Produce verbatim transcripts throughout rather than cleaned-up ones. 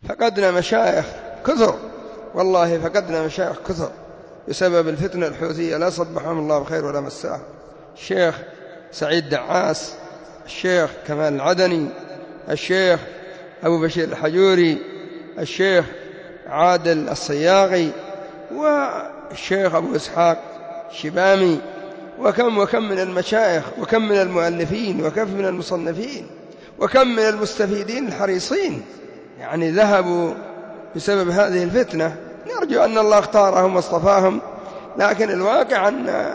فقدنا مشايخ كثر، والله فقدنا مشايخ كثر بسبب الفتنة الحوثية، لا صبحهم الله بخير ولا مساهم. الشيخ سعيد دعاس، الشيخ كمال العدني، الشيخ أبو بشير الحجوري، الشيخ عادل الصياغي، والشيخ أبو إسحاق شبامي، وكم وكم من المشايخ، وكم من المؤلفين، وكم من المصنفين، وكم من المستفيدين الحريصين، يعني ذهبوا بسبب هذه الفتنة. نرجو أن الله اختارهم واصطفاهم، لكن الواقع أن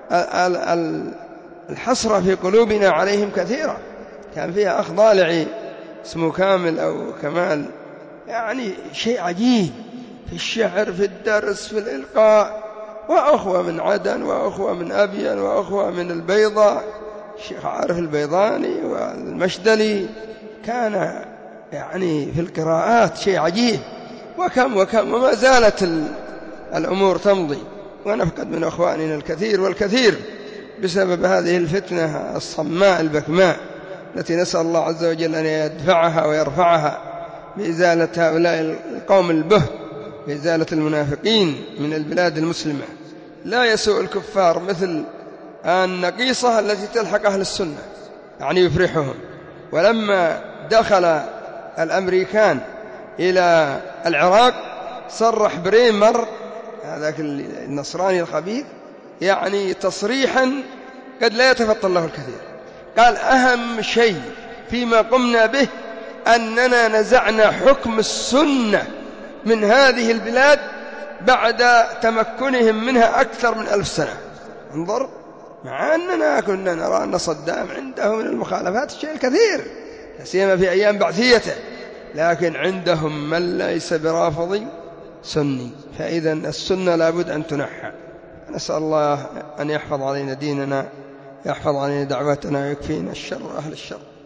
الحسرة في قلوبنا عليهم كثيرة. كان فيها أخ ضالعي اسمه كامل أو كمال، يعني شيء عجيب في الشعر، في الدرس، في الإلقاء، وأخوة من عدن، وأخوة من أبين، وأخوة من البيضاء، الشيخ عارف البيضاني والمشدلي، كان يعني في القراءات شيء عجيب. وكم وكم وما زالت الأمور تمضي، ونفقد من أخواننا الكثير والكثير بسبب هذه الفتنة الصماء البكماء، التي نسأل الله عز وجل أن يدفعها ويرفعها بإزالة هؤلاء القوم البهت، بإزالة المنافقين من البلاد المسلمة. لا يسوء الكفار مثل النقيصة التي تلحق أهل السنة، يعني يفرحهم. ولما دخل الأمريكان إلى العراق صرح بريمر هذاك النصراني الخبيث يعني تصريحا قد لا يتفطن له الكثير، قال: أهم شيء فيما قمنا به أننا نزعنا حكم السنة من هذه البلاد بعد تمكنهم منها أكثر من ألف سنة. انظر، مع أننا كنا نرى أن صدام عنده من المخالفات الشيء الكثير، لا سيما في أيام بعثيته، لكن عندهم من ليس برافض سني. فإذا السنة لابد أن تنحى. نسأل الله أن يحفظ علينا ديننا، يحفظ علينا دعوتنا، ويكفينا الشر أهل الشر.